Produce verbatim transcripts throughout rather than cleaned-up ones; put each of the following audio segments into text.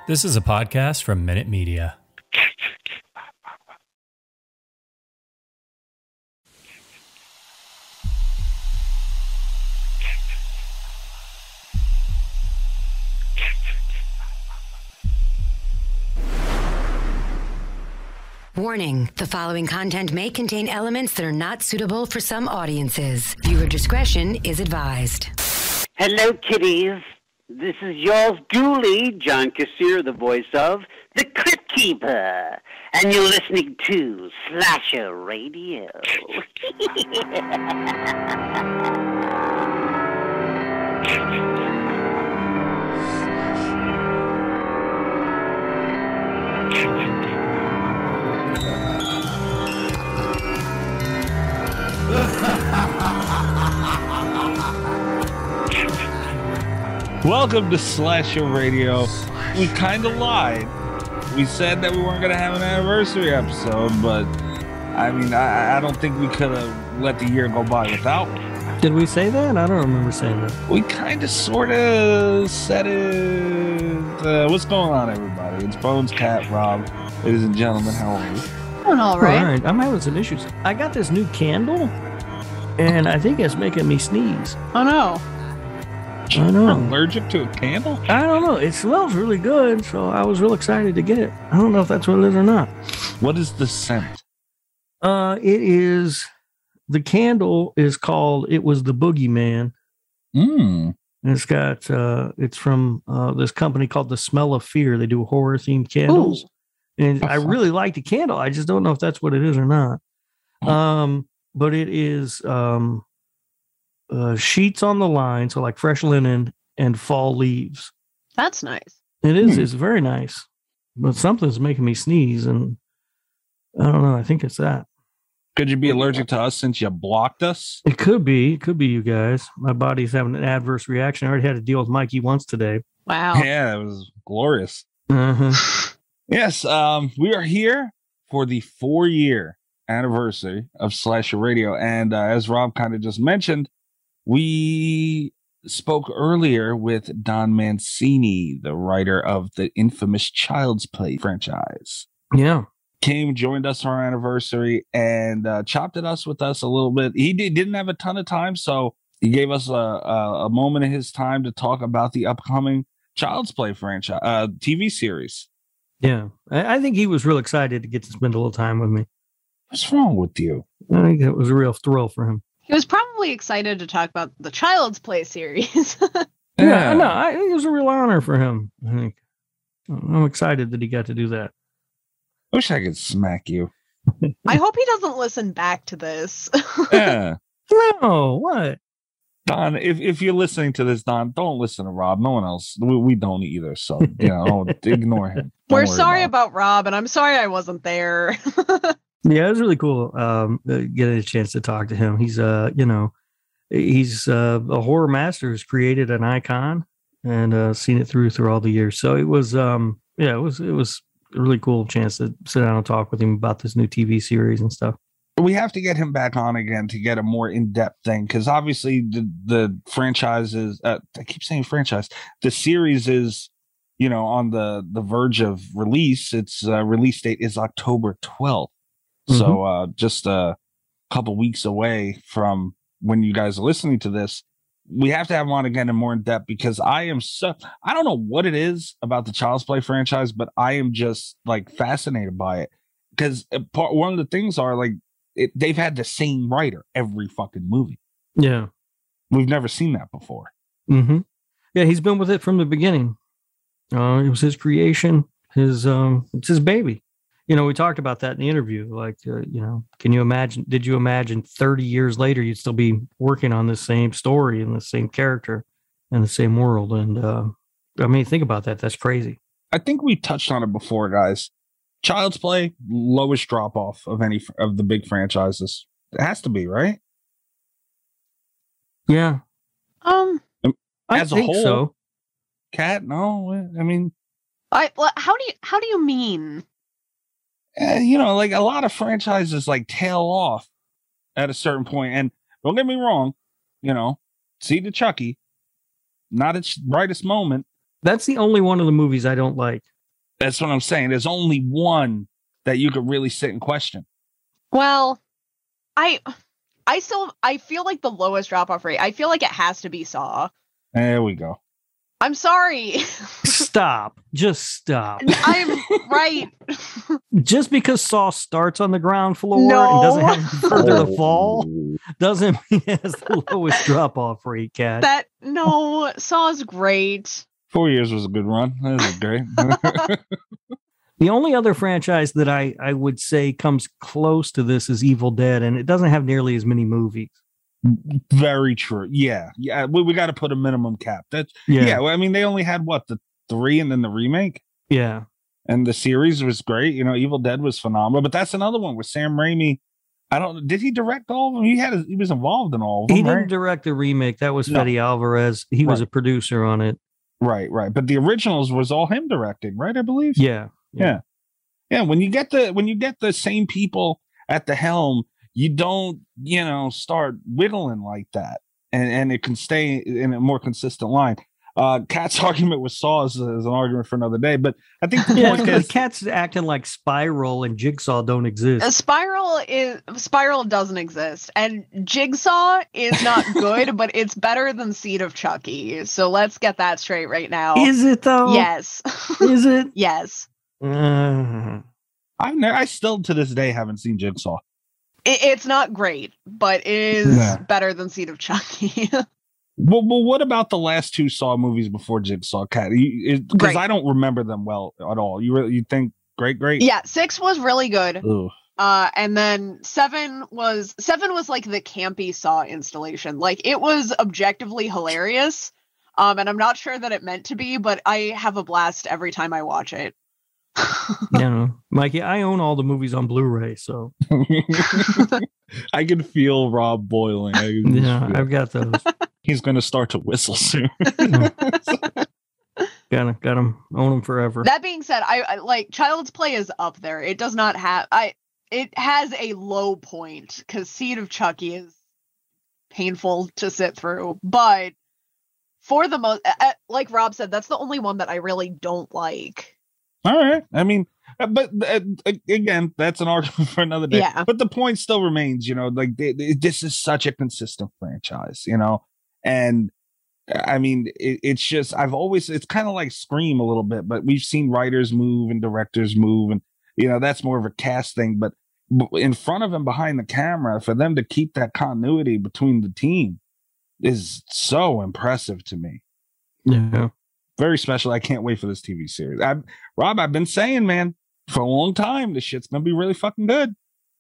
This is a podcast from Minute Media. Warning, the following content may contain elements that are not suitable for some audiences. Viewer discretion is advised. Hello, kiddies. This is yours duly, John Kassir, the voice of The Crypt Keeper. And you're listening to Slasher Radio. Welcome to Slasher Radio. We kind of lied. We said that we weren't going to have an anniversary episode, but I mean, I, I don't think we could have let the year go by without one. Did we say that? I don't remember saying that. We kind of sort of said it. Uh, what's going on, everybody? It's Bones, Cat, Rob. Ladies and gentlemen, how are you? Doing all right. All right. I'm having some issues. I got this new candle, and I think it's making me sneeze. Oh, no. I know. You're allergic to a candle? I don't know. It smells really good, so I was real excited to get it. I don't know if that's what it is or not. What is the scent? Uh, it is, the candle is called, it was the Boogeyman. Mmm. And it's got, uh, it's from uh, this company called The Smell of Fear. They do horror themed candles. Ooh. And I really like the candle. I just don't know if that's what it is or not. Um, but it is, um, Uh, sheets on the line, so like fresh linen and fall leaves. That's nice. It is. Hmm. It's very nice. But something's making me sneeze, and I don't know. I think it's that. Could you be allergic to us since you blocked us? It could be. It could be you guys. My body's having an adverse reaction. I already had to deal with Mikey once today. Wow. Yeah, it was glorious. Uh-huh. Yes, um, we are here for the four-year anniversary of Slasher Radio, and uh, as Rob kind of just mentioned, we spoke earlier with Don Mancini, the writer of the infamous Child's Play franchise. Yeah. Came, joined us for our anniversary, and uh, chopped at us with us a little bit. He did, didn't have a ton of time, so he gave us a, a, a moment of his time to talk about the upcoming Child's Play franchise, uh, T V series. Yeah. I, I think he was real excited to get to spend a little time with me. What's wrong with you? I think it was a real thrill for him. He was probably excited to talk about the Child's Play series. Yeah, no, I, it was a real honor for him. I think I'm excited that he got to do that. I wish I could smack you. I hope he doesn't listen back to this. Yeah. No, what? Don, if, if you're listening to this, Don, don't listen to Rob. No one else. We, we don't either. So, you know, ignore him. Don't We're worry sorry about, about Rob, and I'm sorry I wasn't there. Yeah, it was really cool um, uh, getting a chance to talk to him. He's, uh, you know, he's uh, a horror master who's created an icon and uh, seen it through through all the years. So it was, um, yeah, it was it was a really cool chance to sit down and talk with him about this new T V series and stuff. We have to get him back on again to get a more in-depth thing, because obviously the, the franchise is, uh, I keep saying franchise, the series is, you know, on the, the verge of release. Its uh, release date is October twelfth. So uh, just a couple weeks away from when you guys are listening to this, we have to have him on again and more in depth, because I am so, I don't know what it is about the Child's Play franchise, but I am just like fascinated by it. Because part, one of the things are like, it, they've had the same writer every fucking movie. Yeah. We've never seen that before. Mm-hmm. Yeah, he's been with it from the beginning. Uh, it was his creation, his um, it's his baby. You know, we talked about that in the interview. Like, uh, you know, can you imagine, did you imagine thirty years later, you'd still be working on the same story and the same character and the same world? And, uh, I mean, think about that. That's crazy. I think we touched on it before, guys. Child's Play, lowest drop off of any of the big franchises. It has to be, right? Yeah. um, I As a think whole, so. Cat, no, I mean, I well, how do you how do you mean? eh, you know, like a lot of franchises like tail off at a certain point. And don't get me wrong, you know, see the Chucky, not its brightest moment. That's the only one of the movies I don't like. That's what I'm saying. There's only one that you could really sit and question. Well, I I still I feel like the lowest drop off rate. I feel like it has to be Saw. There we go. I'm sorry. Stop. Just stop. I'm right. Just because Saw starts on the ground floor No. and doesn't have further Oh. to fall doesn't mean it has the lowest drop off rate, Kat. That no, Saw's great. Four years was a good run. That was great. The only other franchise that I, I would say comes close to this is Evil Dead, and it doesn't have nearly as many movies. Very true. Yeah. Yeah. We, we got to put a minimum cap. That's yeah. yeah well, I mean, they only had what, the three and then the remake? Yeah. And the series was great. You know, Evil Dead was phenomenal. But that's another one with Sam Raimi. I don't did he direct all of them? He had a, he was involved in all of them. He right? didn't direct the remake. That was No. Fede Alvarez. He was Right. a producer on it. Right, right. But the originals was all him directing, right? I believe. Yeah. Yeah. Yeah. When you get the when you get the same people at the helm, you don't, you know, start wiggling like that. And and it can stay in a more consistent line. Uh Cat's argument with Saw is, is an argument for another day. But I think the Yeah, point the is Cat's acting like Spiral and Jigsaw don't exist. A Spiral is Spiral doesn't exist, and Jigsaw is not good, but it's better than Seed of Chucky. So let's get that straight right now. Is it though? Yes. Is it? Yes. Uh, I've never, I still to this day haven't seen Jigsaw. It, it's not great, but it is Yeah. better than Seed of Chucky. Well, well, what about the last two Saw movies before Jigsaw, Cat? Because Great. I don't remember them well at all. You really, you think great, great? Yeah, six was really good. Ugh. Uh, and then seven was seven was like the campy Saw installation. Like it was objectively hilarious. Um, and I'm not sure that it meant to be, but I have a blast every time I watch it. you know, Mikey, I own all the movies on Blu-ray, so I can feel Rob boiling. I can just yeah, feel- I've got those. He's going to start to whistle soon. Gotta got them, own them forever. That being said, I, I like Child's Play is up there. It does not have I. It has a low point because Seed of Chucky is painful to sit through, but for the most, uh, like Rob said, that's the only one that I really don't like. All right. I mean, uh, but uh, again, that's an argument for another day. Yeah. But the point still remains, you know, like they, they- this is such a consistent franchise, you know, and I mean, it, it's just I've always it's kind of like Scream a little bit, but we've seen writers move and directors move, and you know that's more of a cast thing. But b- in front of and behind the camera, for them to keep that continuity between the team is so impressive to me. Yeah. Very special. I can't wait for this T V series. I, Rob, I've been saying, man, for a long time, this shit's gonna be really fucking good.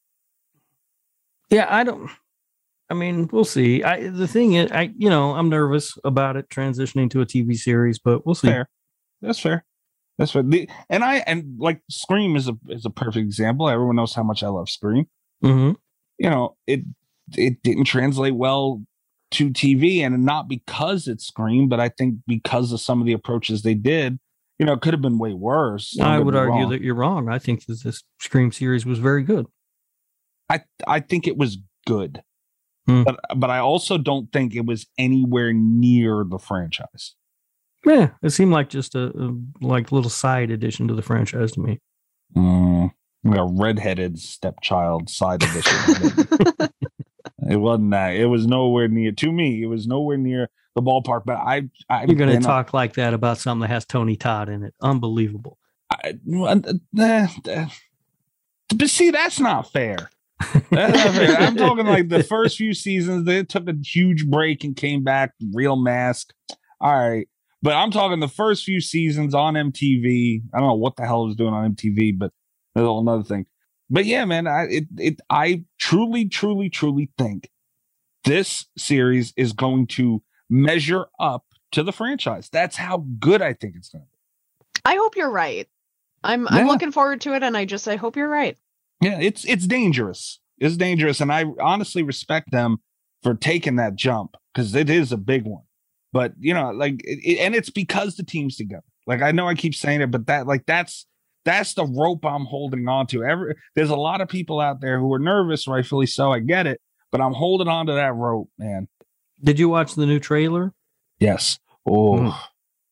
Yeah, I don't. I mean, we'll see. I the thing is, I you know, I'm nervous about it transitioning to a T V series, but we'll see. Fair. That's fair. That's fair. The, and I and like Scream is a is a perfect example. Everyone knows how much I love Scream. Mm-hmm. You know, it it didn't translate well to T V, and not because it's Scream, but I think because of some of the approaches they did. You know, it could have been way worse. Don't I get would me argue wrong. that you're wrong. I think that this Scream series was very good. I I think it was good. Hmm. But but I also don't think it was anywhere near the franchise. Yeah, it seemed like just a, a like little side addition to the franchise to me. Mm, like a redheaded stepchild side edition. It wasn't that. It was nowhere near to me. It was nowhere near the ballpark. But I, I You're going and to talk like that about something that has Tony Todd in it. Unbelievable. I, uh, uh, uh, but see, that's not fair. That's not fair. I'm talking like the first few seasons. They took a huge break and came back. Real Mask. All right. But I'm talking the first few seasons on M T V. I don't know what the hell it was doing on M T V, but that's a whole another thing. But yeah, man, I it, it I truly, truly, truly think this series is going to measure up to the franchise. That's how good I think it's going to be. I hope you're right. I'm I'm Yeah. looking forward to it, and I just I hope you're right. Yeah, it's it's dangerous. It's dangerous, and I honestly respect them for taking that jump because it is a big one. But you know, like, it, it- and it's because the team's together. Like, I know I keep saying it, but that like that's that's the rope I'm holding on to. Every there's a lot of people out there who are nervous, rightfully so. I get it, but I'm holding on to that rope, man. Did you watch the new trailer? Yes. Oh, Mm.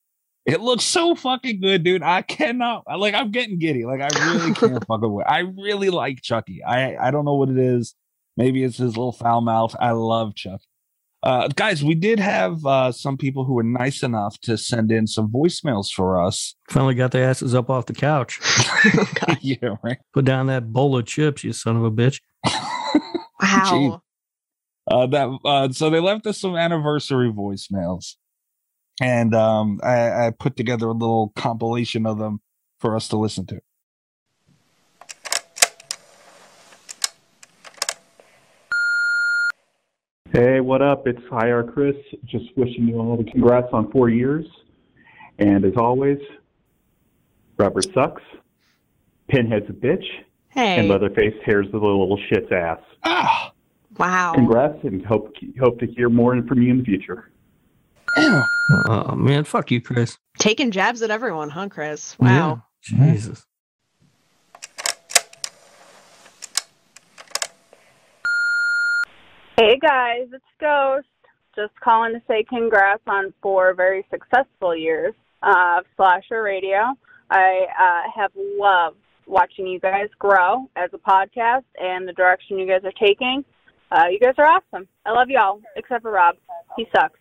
It looks so fucking good, dude. I cannot, like, I'm getting giddy. Like, I really can't fuck away. I really like Chucky. I, I don't know what it is. Maybe it's his little foul mouth. I love Chucky. Uh, guys, we did have uh, some people who were nice enough to send in some voicemails for us. Finally got their asses up off the couch. Yeah, right. Put down that bowl of chips, you son of a bitch. Wow. Uh, that uh, so they left us some anniversary voicemails, and um, I, I put together a little compilation of them for us to listen to. Hey, what up? It's I R Chris. Just wishing you all the congrats on four years. And as always, rubber sucks, pinhead's a bitch, Hey. and Leatherface tears the little shit's ass. Ah, Wow. Congrats, and hope hope to hear more from you in the future. Oh, man. Fuck you, Chris. Taking jabs at everyone, huh, Chris? Wow. Yeah. Jesus. Hey guys, it's Ghost. Just calling to say congrats on four very successful years of Slasher Radio. I uh, have loved watching you guys grow as a podcast and the direction you guys are taking. Uh, you guys are awesome. I love y'all, except for Rob. He sucks.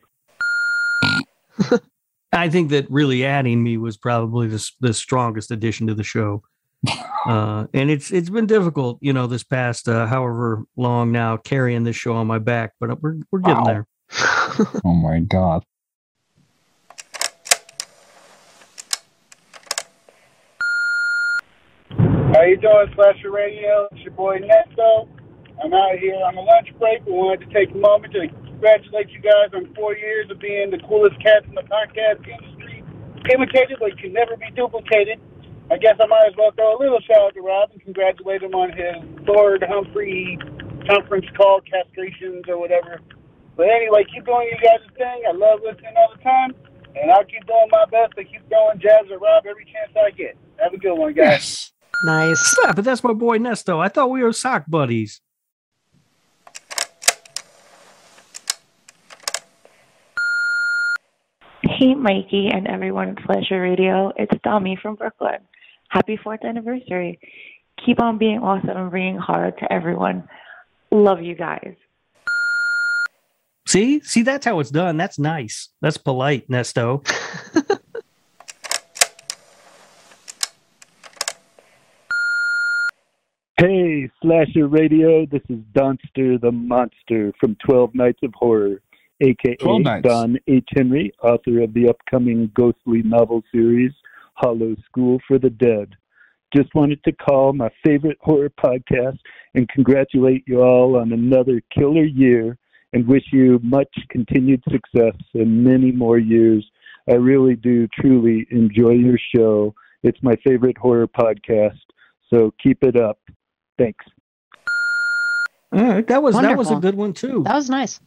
I think that really adding me was probably the, the strongest addition to the show. Uh, and it's it's been difficult, you know, this past uh, however long now carrying this show on my back, but we're we're getting Wow. there. Oh my God. How you doing, Slasher Radio? It's your boy Nesto. I'm out here on a lunch break. We wanted to take a moment to congratulate you guys on four years of being the coolest cats in the podcast industry. Imitated like can never be duplicated. I guess I might as well throw a little shout out to Rob and congratulate him on his Lord Humphrey conference call castrations or whatever. But anyway, keep doing your guys' thing. I love listening all the time. And I'll keep doing my best to keep throwing jabs at Rob every chance I get. Have a good one, guys. Yes. Nice. Stop, but that's my boy Nesto. I thought we were sock buddies. Hey, Mikey and everyone at Slasher Radio. It's Dami from Brooklyn. Happy fourth anniversary. Keep on being awesome and bringing horror to everyone. Love you guys. See? See, that's how it's done. That's nice. That's polite, Nesto. Hey, Slasher Radio. This is Donster the Monster from twelve Nights of Horror, a k a. twelve Nights. Don H. Henry, author of the upcoming ghostly novel series, Hollow School for the Dead. Just wanted to call my favorite horror podcast and congratulate you all on another killer year and wish you much continued success and many more years. I really do truly enjoy your show. It's my favorite horror podcast, so keep it up. Thanks. All right, that was that was a Wonderful. good one too. That was nice.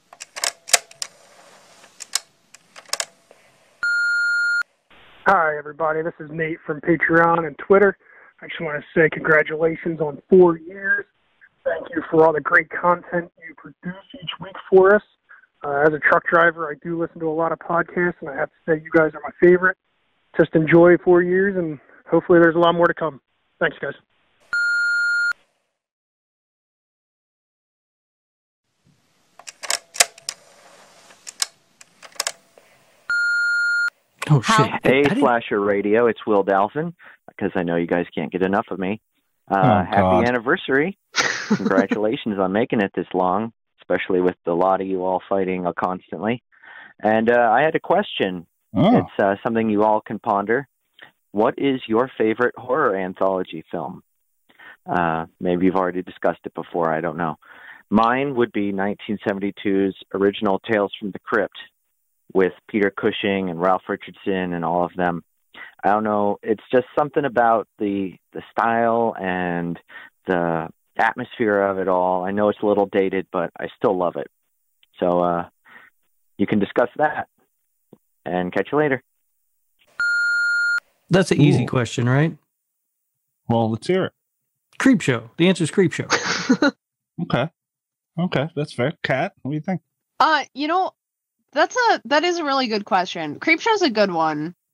Hi, everybody. This is Nate from Patreon and Twitter. I just want to say congratulations on four years. Thank you for all the great content you produce each week for us. Uh, as a truck driver, I do listen to a lot of podcasts, and I have to say you guys are my favorite. Just enjoy four years, and hopefully there's a lot more to come. Thanks, guys. Oh, How- shit. Hey, I didn't- Slasher Radio, it's Will Dalton, because I know you guys can't get enough of me. Uh, Oh, happy God. anniversary. Congratulations on making it this long, especially with a lot of you all fighting uh, constantly. And uh, I had a question. Oh. It's uh, something you all can ponder. What is your favorite horror anthology film? Uh, maybe you've already discussed it before, I don't know. Mine would be nineteen seventy-two's original Tales from the Crypt, with Peter Cushing and Ralph Richardson and all of them. I don't know. It's just something about the the style and the atmosphere of it all. I know it's a little dated, but I still love it. So uh, you can discuss that. And catch you later. That's an easy Ooh. question, right? Well, let's hear it. Creep Show. The answer is Creep Show. Okay. Okay, that's fair. Kat, what do you think? Uh, you know, that's a that is a really good question. Creepshow's a good one.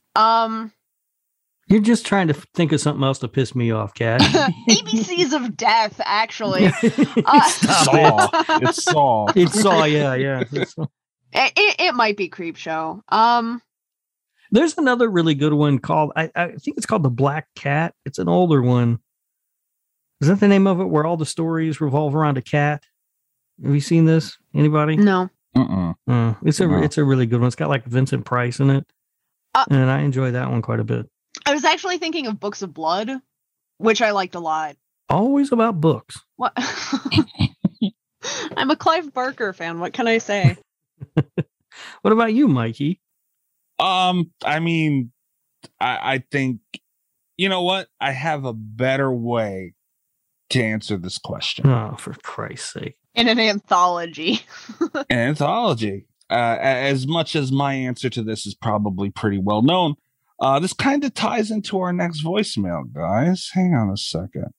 Um, You're just trying to think of something else to piss me off, Kat. A B Cs of Death, actually. Uh, Saw. It's Saw. It's Saw, yeah, yeah. It's Saw. It, it, it might be Creepshow. Um, There's another really good one called, I, I think it's called The Black Cat. It's an older one. Is that the name of it, where all the stories revolve around a cat? Have you seen this? Anybody? No. Uh-uh. Uh, it's a No. it's a really good one. It's got like Vincent Price in it, Uh, and I enjoy that one quite a bit. I was actually thinking of Books of Blood, which I liked a lot. Always about books. What? I'm a Clive Barker fan. What can I say? What about you, Mikey? Um, I mean, I, I think, you know what? I have a better way to answer this question. Oh, for Christ's sake. In an anthology. An anthology. Uh, as much as my answer to this is probably pretty well known, uh, this kind of ties into our next voicemail, guys. Hang on a second.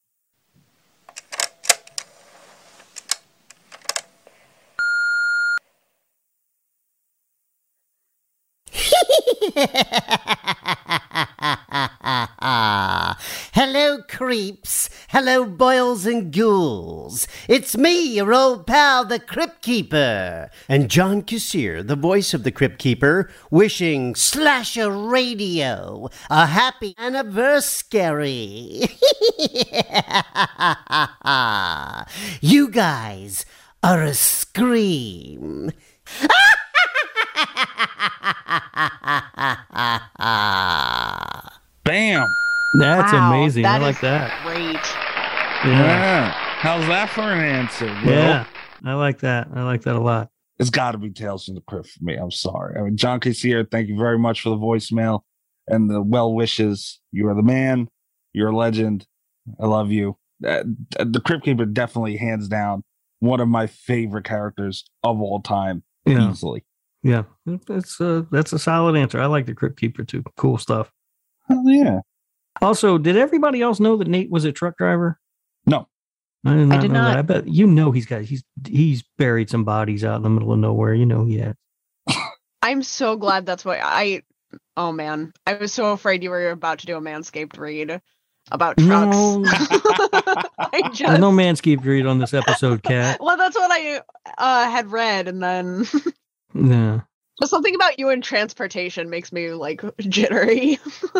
Hello, creeps. Hello, boils and ghouls. It's me, your old pal, the Crypt Keeper. And John Kassir, the voice of the Crypt Keeper, wishing Slasher Radio a happy anniversary. You guys are a scream. Bam! That's Wow, amazing. that I like is that. Great. Yeah. Yeah. How's that for an answer, Will? Yeah. I like that. I like that a lot. It's got to be Tales from the Crypt for me. I'm sorry. I mean, John Kassir, thank you very much for the voicemail and the well wishes. You are the man. You're a legend. I love you. Uh, the Crypt Keeper, definitely, hands down, one of my favorite characters of all time. Yeah. Easily. Yeah. That's a, that's a solid answer. I like the Crypt Keeper too. Cool stuff. Hell yeah. Also, did everybody else know that Nate was a truck driver? No. I did not I did know not. that. I bet you know he's got he's he's buried some bodies out in the middle of nowhere. You know he had. I'm so glad that's what I. Oh man, I was so afraid you were about to do a Manscaped read about trucks. No, I there's just no Manscaped read on this episode, Kat. well, that's what I uh, had read, and then Yeah. just something about you in transportation makes me like jittery.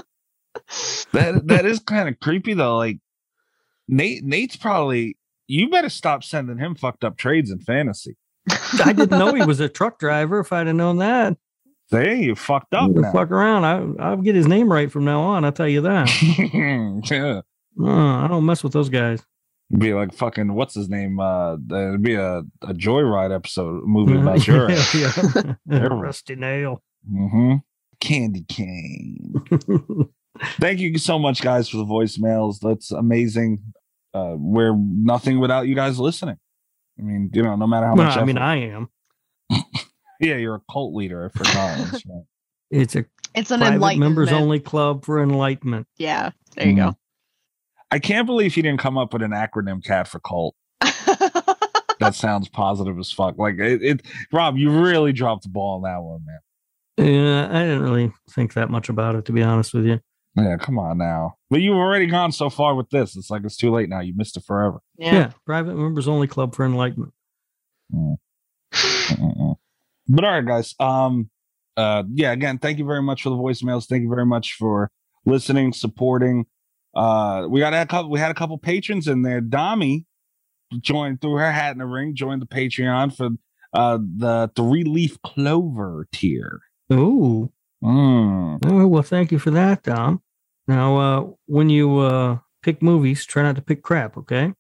That that is kind of creepy though. Like Nate Nate's probably, you better stop sending him fucked up trades in fantasy. I didn't know he was a truck driver. If I'd have known that, Say you fucked up I'd now. fuck around. I I'll get his name right from now on. I'll tell you that. Yeah. Uh, I don't mess with those guys. It'd be like fucking what's his name? Uh it'd be a, a Joyride episode movie about your ass. yeah, yeah. Terrible. Rusty nail. Mm-hmm. Candy cane. Thank you so much, guys, for the voicemails. That's amazing. Uh, we're nothing without you guys listening. I mean, you know, no matter how Well, much. I mean, effort- I am. yeah, you're a cult leader. I forgot. That's right. It's a It's an private enlightenment. members only club for enlightenment. Yeah, there you go. I can't believe he didn't come up with an acronym, Cat, for cult. That sounds positive as fuck. Like it, it, Rob, you really dropped the ball on that one, man. Yeah, I didn't really think that much about it, to be honest with you. Yeah, come on now. But you've already gone so far with this. It's like it's too late now. You missed it forever. Yeah. Yeah, private members only club for enlightenment. Mm. Mm-mm. But all right, guys. Um, uh, yeah. Again, thank you very much for the voicemails. Thank you very much for listening, supporting. Uh, we got a couple. We had a couple patrons in there. Dami joined, threw her hat in the ring. Joined the Patreon for uh the three leaf clover tier. Ooh. Mm. Oh, well, thank you for that, Dom. Now, uh, when you uh, pick movies, try not to pick crap, okay?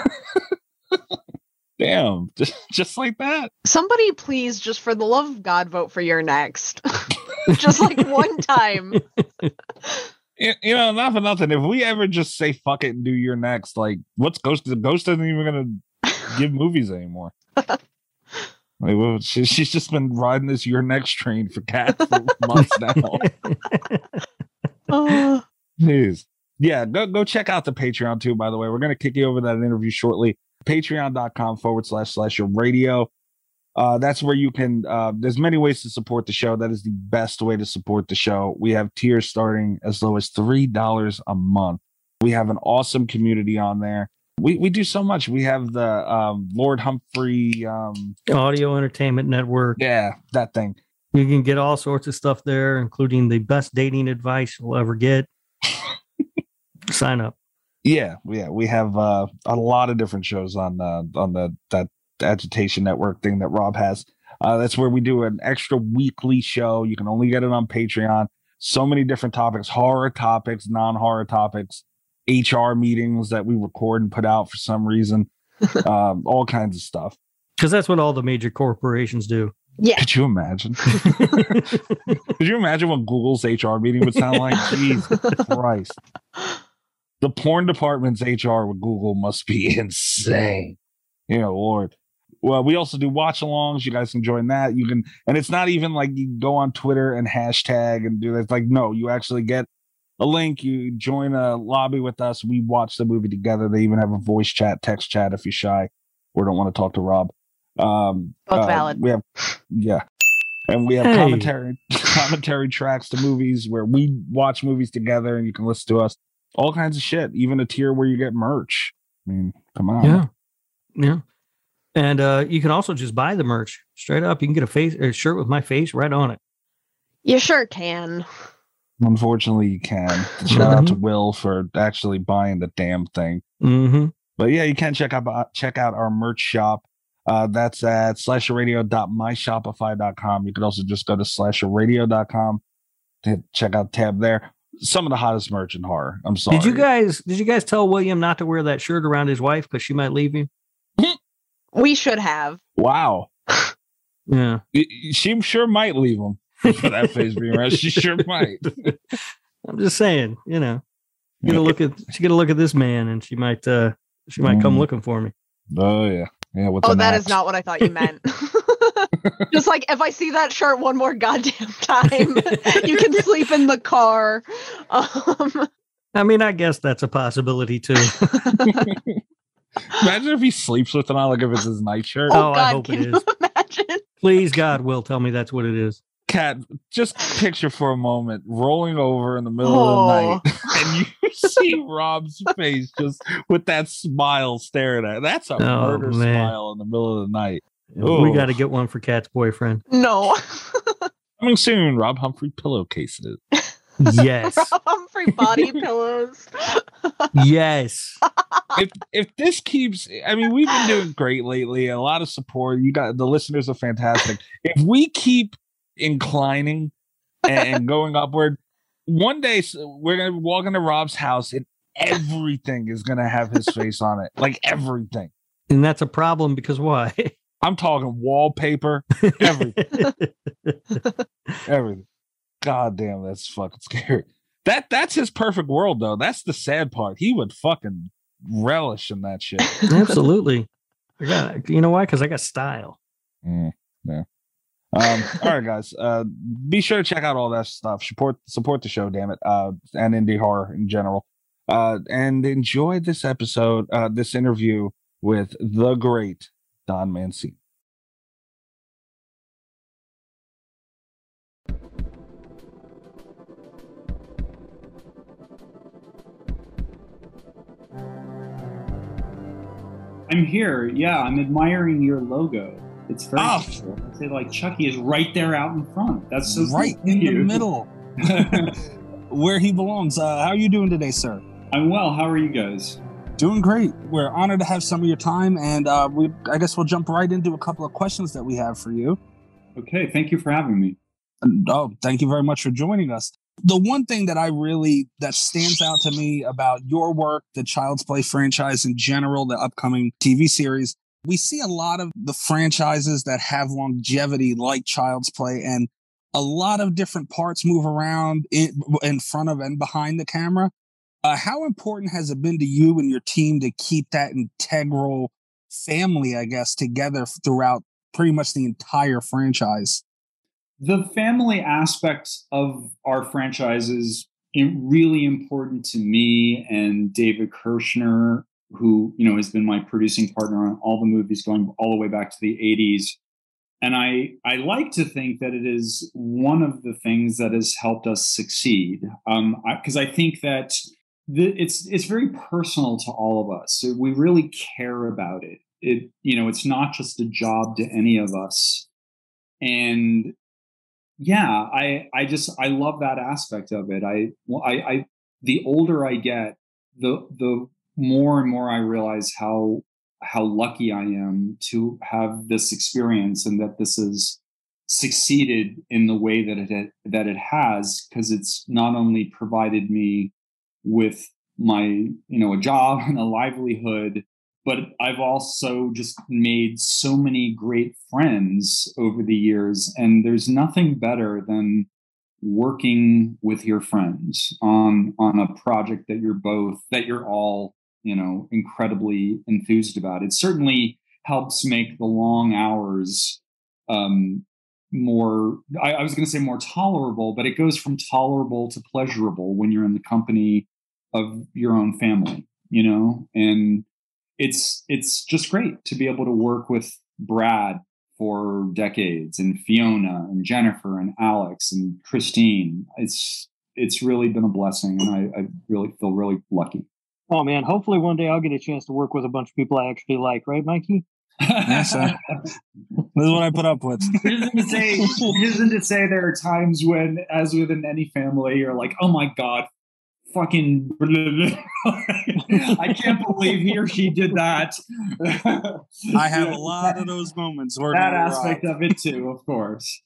Damn, just, just like that. Somebody please, just for the love of God, vote for your next. Just like one time. You, you know, not for nothing. If we ever just say fuck it and do your next, like, what's Ghost? Ghost isn't even gonna give movies anymore. Like, well, she, she's just been riding this your next train for Cat for months now. Oh. Jeez. Yeah, go go check out the Patreon too, by the way. We're gonna kick you over that interview shortly. Patreon.com forward slash slash your radio. Uh, that's where you can, uh, there's many ways to support the show. That is the best way to support the show. We have tiers starting as low as three dollars a month. We have an awesome community on there. We we do so much. We have the um, Lord Humphrey um, Audio Entertainment Network. Yeah, that thing. You can get all sorts of stuff there, including the best dating advice you'll ever get. Sign up. Yeah, yeah. We have uh, a lot of different shows on uh, on the that Agitation Network thing that Rob has. Uh, that's where we do an extra weekly show. You can only get it on Patreon. So many different topics, horror topics, non-horror topics, H R meetings that we record and put out for some reason, um, all kinds of stuff. Because that's what all the major corporations do. Yeah. Could you imagine? Could you imagine what Google's H R meeting would sound like? Jesus Christ. The porn department's H R with Google must be insane. You know, Lord. Well, we also do watch alongs. You guys can join that. You can, and it's not even like you go on Twitter and hashtag and do that. It's like, no, you actually get a link. You join a lobby with us. We watch the movie together. They even have a voice chat, text chat if you're shy or don't want to talk to Rob. Um, Both uh, valid. We have, yeah. And we have Hey. commentary, commentary tracks to movies where we watch movies together and you can listen to us. All kinds of shit. Even a tier where you get merch. I mean, come on. Yeah. Yeah. And uh, you can also just buy the merch straight up. You can get a face a shirt with my face right on it. You sure can. Unfortunately, you can. Shout out to Will for actually buying the damn thing. Mm-hmm. But yeah, you can check out check out our merch shop. Uh, that's at slasher radio dot my shopify dot com. You could also just go to slasher radio dot com to check out the tab there. Some of the hottest merch in horror. I'm sorry. Did you guys did you guys tell William not to wear that shirt around his wife because she might leave you? We should have. Wow. Yeah. She sure might leave him for that face being around. She sure might. I'm just saying, you know, you gotta look at she gotta look at this man and she might uh she might come Mm. looking for me. Oh yeah. Yeah. With Oh, an that axe. is not what I thought you meant. Just like if I see that shirt one more goddamn time, you can sleep in the car. Um, I mean, I guess that's a possibility too. Imagine if he sleeps with it on, like if it's his nightshirt. Oh, I God, hope can it is. imagine? Please, God, will tell me that's what it is. Cat, just picture for a moment rolling over in the middle Oh. of the night and you see Rob's face just with that smile staring at it. That's a Oh, murder man. smile in the middle of the night. We Oh. got to get one for Kat's boyfriend. No. Coming soon, Rob Humphrey pillowcases. Yes. Humphrey body pillows. Yes. if if this keeps, I mean, we've been doing great lately. A lot of support. You got the listeners are fantastic. If we keep inclining and going upward, one day s- we're gonna walk into Rob's house and everything is gonna have his face on it, like everything. And that's a problem because why? I'm talking wallpaper, everything, everything. God damn, that's fucking scary. That that's his perfect world, though. That's the sad part. He would fucking relish in that shit. Absolutely. I got, you know why? Because I got style. Mm, yeah. Um, all right, guys. Uh, be sure to check out all that stuff. Support support the show, damn it. Uh, and indie horror in general. Uh, and enjoy this episode, uh, this interview with the great Don Mancini. I'm here. Yeah, I'm admiring your logo. It's very Oh. cool. I say like Chucky is right there out in front. That's so right cool. in the You. middle, where he belongs. Uh, how are you doing today, sir? I'm well. How are you guys? Doing great. We're honored to have some of your time, and uh, we I guess we'll jump right into a couple of questions that we have for you. Okay, thank you for having me. And, oh, thank you very much for joining us. The one thing that I really that stands out to me about your work, the Child's Play franchise in general, the upcoming T V series, we see a lot of the franchises that have longevity like Child's Play, and a lot of different parts move around in, in front of and behind the camera. Uh, how important has it been to you and your team to keep that integral family, I guess, together throughout pretty much the entire franchise? The family aspects of our franchise is im- really important to me and David Kirshner, who, you know, has been my producing partner on all the movies going all the way back to the eighties. And I, I like to think that it is one of the things that has helped us succeed. Um, because I, I think that the, it's it's very personal to all of us. So we really care about it. It you know, it's not just a job to any of us. And yeah, I I just I love that aspect of it. I I, I the older I get, the the more and more I realize how how lucky I am to have this experience and that this has succeeded in the way that it that it has, because it's not only provided me with my, you know, a job and a livelihood, but I've also just made so many great friends over the years. And there's nothing better than working with your friends on on a project that you're both that you're all, you know, incredibly enthused about. It certainly helps make the long hours um, more, I, I was going to say more tolerable, but it goes from tolerable to pleasurable when you're in the company of your own family, you know, and it's, it's just great to be able to work with Brad for decades and Fiona and Jennifer and Alex and Christine. It's, it's really been a blessing. And I, I really feel really lucky. Oh man, hopefully one day I'll get a chance to work with a bunch of people I actually like, right, Mikey? Yes, sir. This is what I put up with. It isn't to say, it isn't to say there are times when, as within any family, you're like, oh my God, fucking, I can't believe he or she did that. I have a lot of those moments. Where that aspect of it too, of course.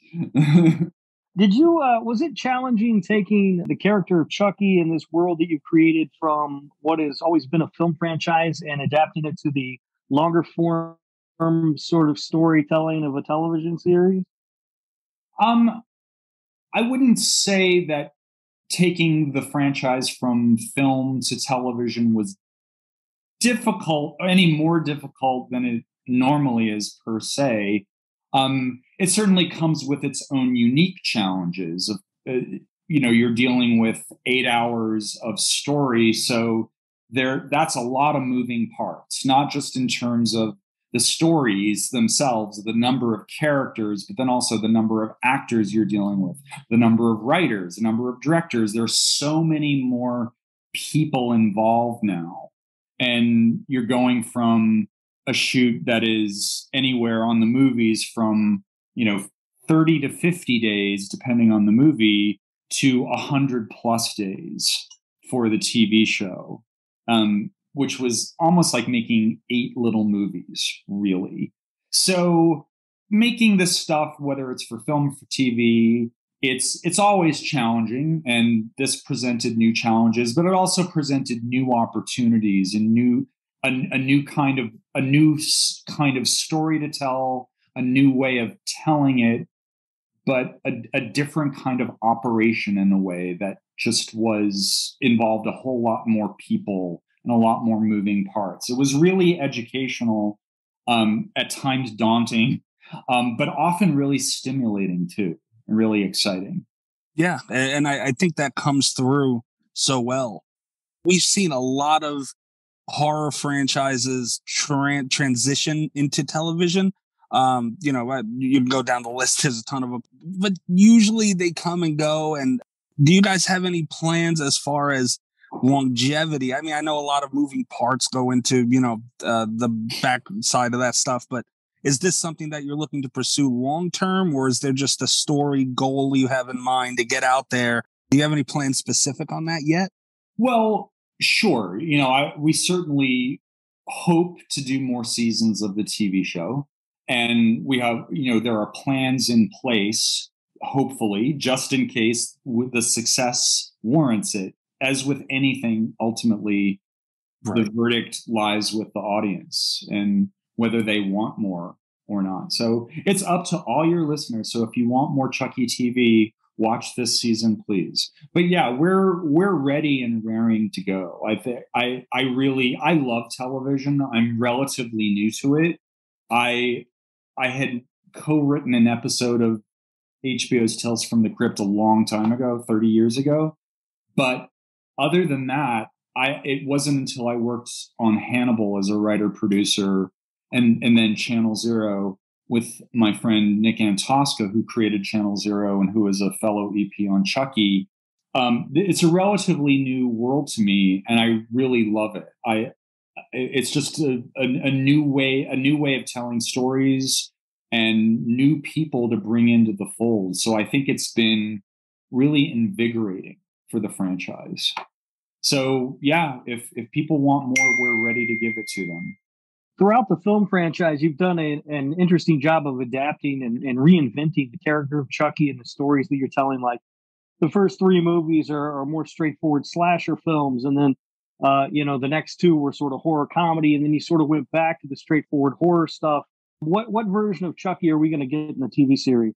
Did you, uh, was it challenging taking the character of Chucky in this world that you created from what has always been a film franchise and adapting it to the longer form sort of storytelling of a television series? Um, I wouldn't say that taking the franchise from film to television was difficult, or any more difficult than it normally is per se. Um, it certainly comes with its own unique challenges. Of, uh, you know, you're dealing with eight hours of story, so there that's a lot of moving parts, not just in terms of the stories themselves, the number of characters, but then also the number of actors you're dealing with, the number of writers, the number of directors. There's so many more people involved now, and you're going from a shoot that is anywhere on the movies from, you know, thirty to fifty days, depending on the movie, to one hundred plus days for the T V show, um, which was almost like making eight little movies, really. So making this stuff, whether it's for film, for T V, it's it's always challenging, and this presented new challenges, but it also presented new opportunities and new a, a new kind of a new kind of story to tell, a new way of telling it, but a, a different kind of operation in a way that just was involved a whole lot more people and a lot more moving parts. It was really educational, um, at times daunting, um, but often really stimulating too, and really exciting. Yeah, and I, I think that comes through so well. We've seen a lot of horror franchises tra- transition into television. Um, you know, you can go down the list. There's a ton of them, but usually they come and go. And do you guys have any plans as far as longevity? I mean, I know a lot of moving parts go into, you know, uh, the back side of that stuff, but is this something that you're looking to pursue long term, or is there just a story goal you have in mind to get out there? Do you have any plans specific on that yet? Well, sure. You know, I, we certainly hope to do more seasons of the T V show. And we have, you know, there are plans in place, hopefully, just in case the success warrants it. As with anything, ultimately, right, the verdict lies with the audience and whether they want more or not. So it's up to all your listeners. So if you want more Chucky T V, watch this season, please. But yeah, we're we're ready and raring to go. I think I I really I love television. I'm relatively new to it. I I had co-written an episode of H B O's Tales from the Crypt a long time ago, thirty years ago. But other than that, I it wasn't until I worked on Hannibal as a writer producer and and then Channel Zero with my friend Nick Antosca, who created Channel Zero and who is a fellow E P on Chucky. Um, it's a relatively new world to me, and I really love it. I, it's just a, a, a new way, a new way of telling stories and new people to bring into the fold. So I think it's been really invigorating for the franchise. So yeah, if if people want more, we're ready to give it to them. Throughout the film franchise, you've done a, an interesting job of adapting and, and reinventing the character of Chucky and the stories that you're telling. Like the first three movies are, are more straightforward slasher films, and then uh, you know the next two were sort of horror comedy, and then you sort of went back to the straightforward horror stuff. What what version of Chucky are we going to get in the T V series?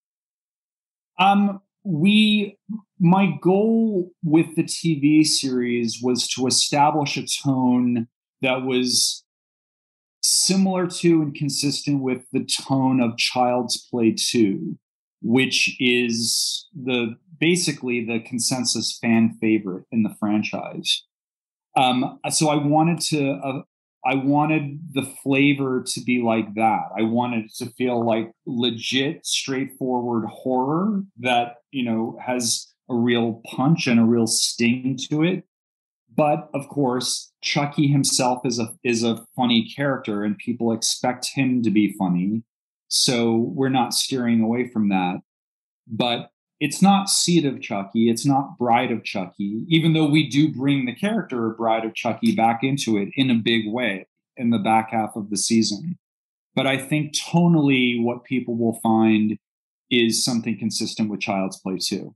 Um, we my goal with the T V series was to establish a tone that was similar to and consistent with the tone of Child's Play two, which is the basically the consensus fan favorite in the franchise. Um, so I wanted to, uh, I wanted the flavor to be like that. I wanted it to feel like legit, straightforward horror that, you know, has a real punch and a real sting to it. But of course, Chucky himself is a is a funny character, and people expect him to be funny. So we're not steering away from that. But it's not Seed of Chucky. It's not Bride of Chucky, even though we do bring the character of Bride of Chucky back into it in a big way in the back half of the season. But I think tonally what people will find is something consistent with Child's Play two.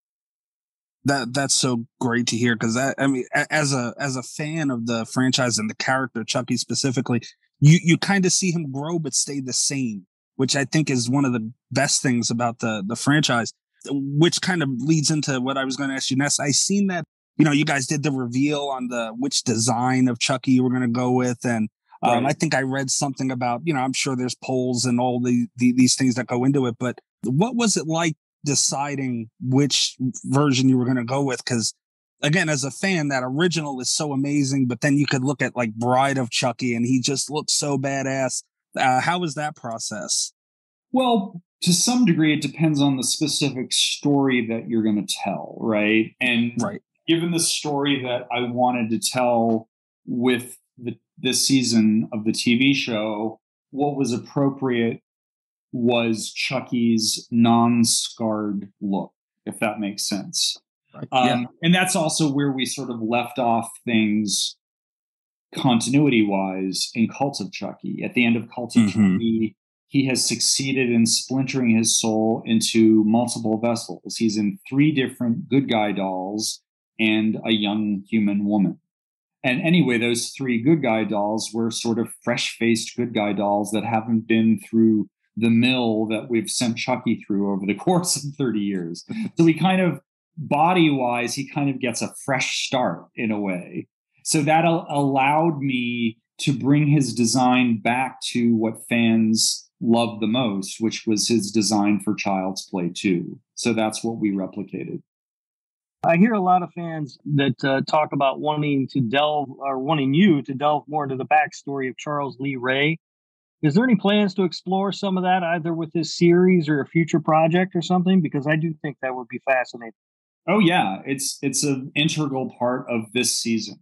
That that's so great to hear, because I mean, as a as a fan of the franchise and the character Chucky specifically, you you kind of see him grow but stay the same, which I think is one of the best things about the the franchise. Which kind of leads into what I was going to ask you next. I seen that, you know, you guys did the reveal on the which design of Chucky you were going to go with, and um, right. I think I read something about, you know, I'm sure there's polls and all the, the these things that go into it, but what was it like deciding which version you were going to go with? Because again, as a fan, that original is so amazing, but then you could look at like Bride of Chucky and he just looks so badass. Uh, how was that process? Well, to some degree, it depends on the specific story that you're going to tell, right? And right. given the story that I wanted to tell with the, this season of the T V show, what was appropriate was Chucky's non-scarred look, if that makes sense. Right. Um, yeah. And that's also where we sort of left off things continuity-wise in Cult of Chucky. At the end of Cult of Mm-hmm. Chucky, he has succeeded in splintering his soul into multiple vessels. He's in three different good guy dolls and a young human woman. And anyway, those three good guy dolls were sort of fresh-faced good guy dolls that haven't been through the mill that we've sent Chucky through over the course of thirty years. So he kind of, body-wise, he kind of gets a fresh start in a way. So that al- allowed me to bring his design back to what fans loved the most, which was his design for Child's Play two. So that's what we replicated. I hear a lot of fans that uh, talk about wanting to delve or wanting you to delve more into the backstory of Charles Lee Ray. Is there any plans to explore some of that either with this series or a future project or something? Because I do think that would be fascinating. Oh yeah, it's it's an integral part of this season.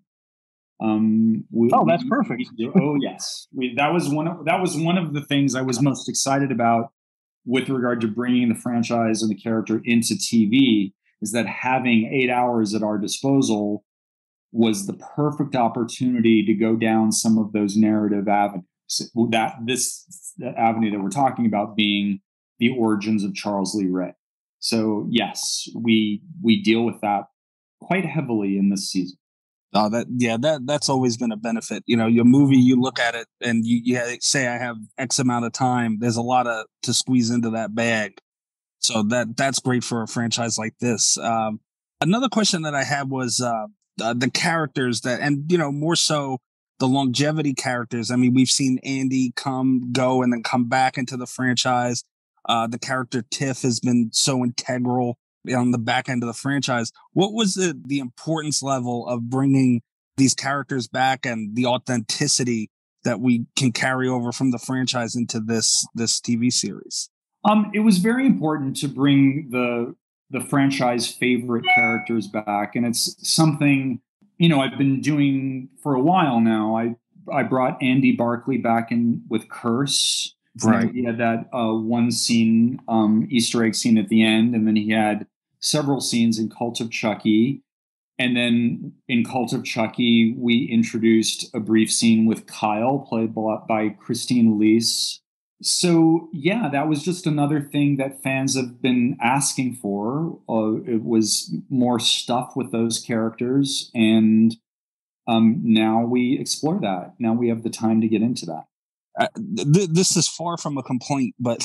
Um, we, oh, that's we, perfect. We, oh yes, we, that was one of that was one of the things I was most excited about with regard to bringing the franchise and the character into T V. Is that having eight hours at our disposal was the perfect opportunity to go down some of those narrative avenues. That this avenue that we're talking about being the origins of Charles Lee Ray. So yes, we we deal with that quite heavily in this season. Oh, that yeah, that that's always been a benefit. You know, your movie, you look at it and you, you say, I have X amount of time. There's a lot of to squeeze into that bag. So that that's great for a franchise like this. Um, another question that I had was uh, the, the characters that, and you know, more so the longevity characters. I mean, we've seen Andy come, go, and then come back into the franchise. Uh, the character Tiff has been so integral on the back end of the franchise. What was the, the importance level of bringing these characters back and the authenticity that we can carry over from the franchise into this this T V series? Um, it was very important to bring the the franchise favorite characters back, and it's something, you know, I've been doing for a while now. I I brought Andy Barclay back in with Curse. Right. So he had that uh, one scene, um, Easter egg scene at the end, and then he had several scenes in Cult of Chucky. And then in Cult of Chucky, we introduced a brief scene with Kyle, played by Christine Elise. So, yeah, that was just another thing that fans have been asking for. Uh, it was more stuff with those characters. And um, now we explore that. Now we have the time to get into that. Uh, th- this is far from a complaint, but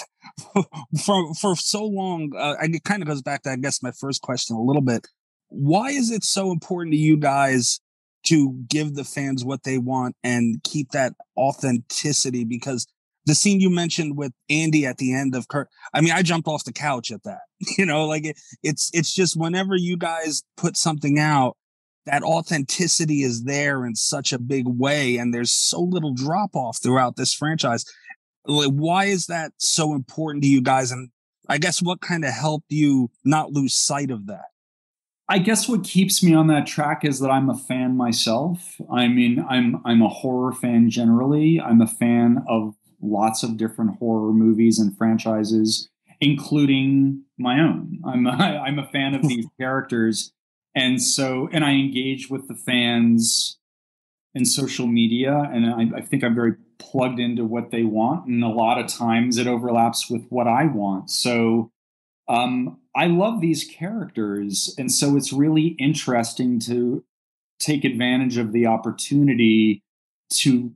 for for so long, uh, it kind of goes back to, I guess, my first question a little bit. Why is it so important to you guys to give the fans what they want and keep that authenticity? Because the scene you mentioned with Andy at the end of Kurt, I mean, I jumped off the couch at that. You know, like it, it's it's just whenever you guys put something out, that authenticity is there in such a big way, and there's so little drop off throughout this franchise. Like, why is that so important to you guys? And I guess what kind of helped you not lose sight of that? I guess what keeps me on that track is that I'm a fan myself. I mean, I'm I'm a horror fan generally. I'm a fan of lots of different horror movies and franchises, including my own. I'm a, I'm a fan of these characters. And so, and I engage with the fans in social media, and I, I think I'm very plugged into what they want. And a lot of times it overlaps with what I want. So um, I love these characters. And so it's really interesting to take advantage of the opportunity to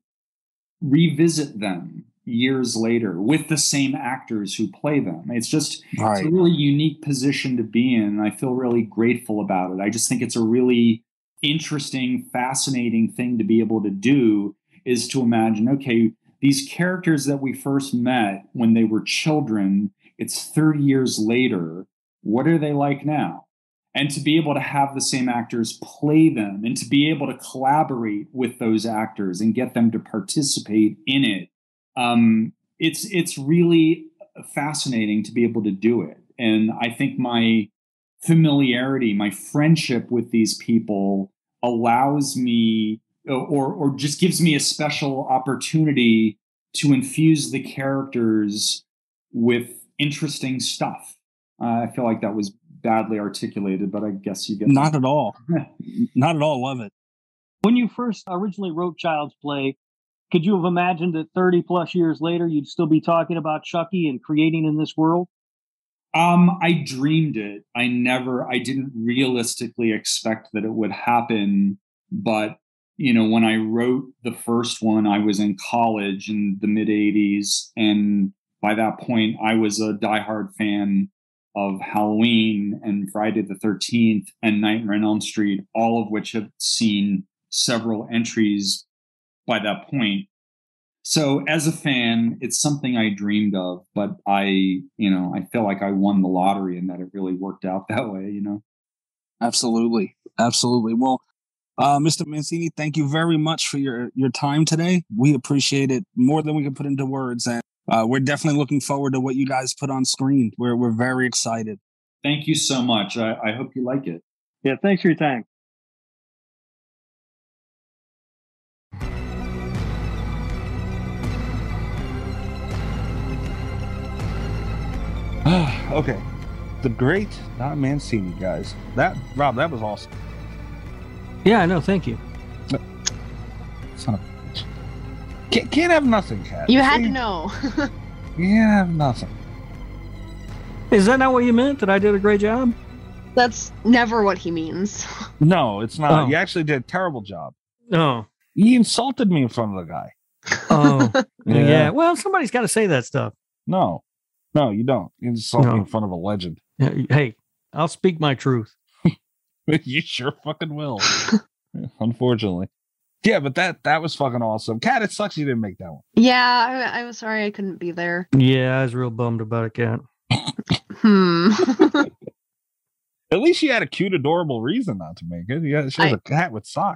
revisit them years later with the same actors who play them. It's just right. It's a really unique position to be in. And I feel really grateful about it. I just think it's a really interesting, fascinating thing to be able to do, is to imagine, okay, these characters that we first met when they were children, it's thirty years later. What are they like now? And to be able to have the same actors play them, and to be able to collaborate with those actors and get them to participate in it. Um, it's it's really fascinating to be able to do it. And I think my familiarity, my friendship with these people allows me, or or just gives me a special opportunity to infuse the characters with interesting stuff. Uh, I feel like that was badly articulated, but I guess you get Not at all. Not at all. Love it. When you first originally wrote Child's Play, could you have imagined that thirty plus years later, you'd still be talking about Chucky and creating in this world? Um, I dreamed it. I never, I didn't realistically expect that it would happen. But, you know, when I wrote the first one, I was in college in the mid eighties. And by that point, I was a diehard fan of Halloween and Friday the thirteenth and Nightmare on Elm Street, all of which have seen several entries by that point. So as a fan, it's something I dreamed of, but I, you know, I feel like I won the lottery and that it really worked out that way, you know? Absolutely. Absolutely. Well, uh, Mister Mancini, thank you very much for your, your time today. We appreciate it more than we can put into words. And uh, we're definitely looking forward to what you guys put on screen. We're, we're very excited. Thank you so much. I, I hope you like it. Yeah. Thanks for your time. Okay, the great Don Mancini, guys. That Rob, that was awesome. Yeah, I know. Thank you. Son of a bitch. Can't, can't have nothing, Kat. You had to know. You can't have nothing. Is that not what you meant? That I did a great job? That's never what he means. No, it's not. Oh. You actually did a terrible job. No. You insulted me in front of the guy. Oh, yeah. Yeah. Well, somebody's got to say that stuff. No, no, you don't. You insult No. me in front of a legend. Yeah, Hey, I'll speak my truth. You sure fucking will. Unfortunately. Yeah, but that that was fucking awesome. Kat, it sucks you didn't make that one. Yeah, I, I was sorry I couldn't be there. Yeah, I was real bummed about it, Kat. Hmm. At least she had a cute, adorable reason not to make it. Yeah, she has I- a cat with socks.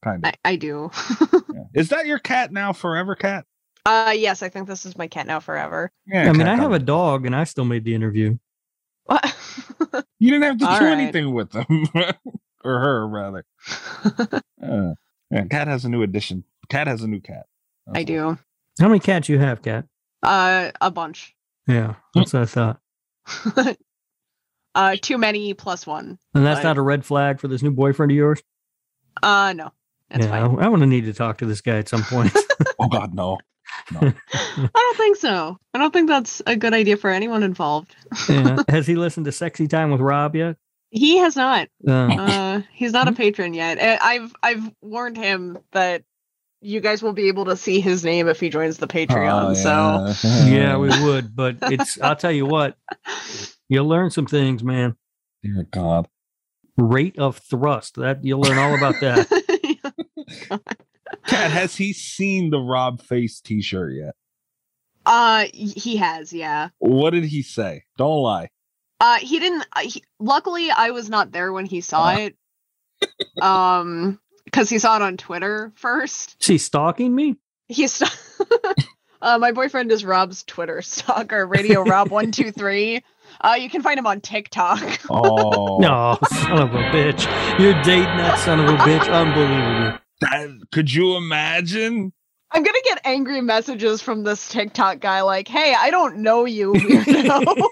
kind of. I, I do. Yeah. Is that your cat now forever, Cat? Uh, yes, I think this is my cat now forever. Yeah, I mean, Cat I have got a dog, and I still made the interview. What? You didn't have to All do right. anything with them, or her rather. uh, yeah, Cat has a new addition. Cat has a new cat. I do. How many cats you have, Cat? Uh, a bunch. Yeah, that's what I thought. Uh, too many plus one. And that's but- not a red flag for this new boyfriend of yours? Uh, no. That's yeah, fine. I, I want to need to talk to this guy at some point. Oh God, no. I don't think so. I don't think that's a good idea for anyone involved. Yeah. Has he listened to Sexy Time with Rob yet? He has not. Uh, Uh, he's not a patron yet. And I've I've warned him that you guys will be able to see his name if he joins the Patreon. Oh, So yeah, we would, but it's. I'll tell you what, you'll learn some things, man. Dear God. Rate of thrust. That you'll learn all about that. Cat, has he seen the Rob Face T-shirt yet? uh, he has, yeah. What did he say? Don't lie. Uh, he didn't. Uh, he, luckily, I was not there when he saw it. Um, because he saw it on Twitter first. Is he stalking me? He's. St- uh, my boyfriend is Rob's Twitter stalker, Radio Rob one two three. Uh, you can find him on TikTok. Oh no, son of a bitch! You're dating that son of a bitch. Unbelievable. That, could you imagine? I'm gonna get angry messages from this TikTok guy, like, "Hey, I don't know you, weirdo."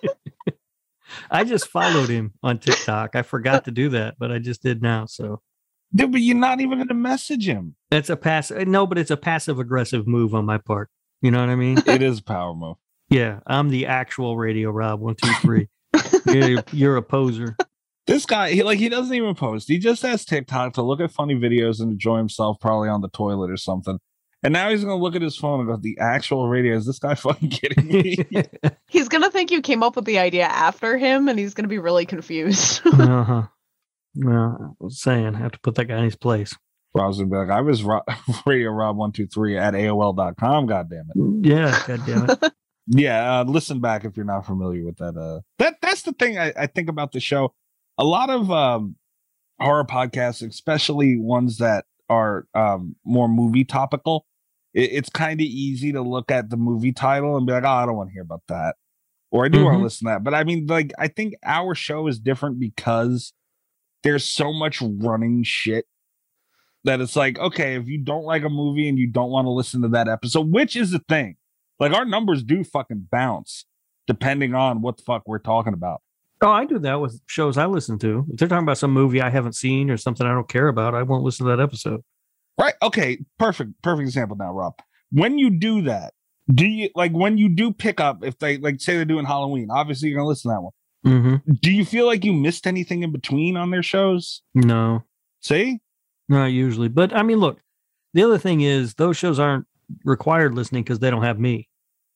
I just followed him on TikTok. I forgot to do that, but I just did now. So, Dude, but you're not even going to message him. it's a pass. No, but it's a passive aggressive move on my part. You know what I mean? It is a power move. Yeah, I'm the actual Radio Rob one two three. you're, you're a poser. This guy, he like he doesn't even post. He just has TikTok to look at funny videos and enjoy himself, probably on the toilet or something. And now he's gonna look at his phone and go, "The actual radio? Is this guy fucking kidding me?" He's gonna think you came up with the idea after him, and he's gonna be really confused. uh huh. Well, I was saying, I have to put that guy in his place. Rob's gonna be like, "I was Ro- Radio Rob one two three at A O L dot com. God damn it." Yeah, god damn it. Yeah, uh, listen back if you're not familiar with that. Uh, that that's the thing I, I think about the show. A lot of um, horror podcasts, especially ones that are um, more movie topical, it, it's kind of easy to look at the movie title and be like, "Oh, I don't want to hear about that," or "I do want Mhm. to listen to that." But I mean, like, I think our show is different because there's so much running shit that it's like, okay, if you don't like a movie and you don't want to listen to that episode, which is the thing. Like, our numbers do fucking bounce depending on what the fuck we're talking about. Oh, I do that with shows I listen to. If they're talking about some movie I haven't seen or something I don't care about, I won't listen to that episode. Right? Okay. Perfect. Perfect example now, Rob. When you do that, do you like when you do pick up, if they like say they're doing Halloween, obviously you're going to listen to that one. Mm-hmm. Do you feel like you missed anything in between on their shows? No. See? Not usually. But I mean, look, the other thing is those shows aren't required listening because they don't have me.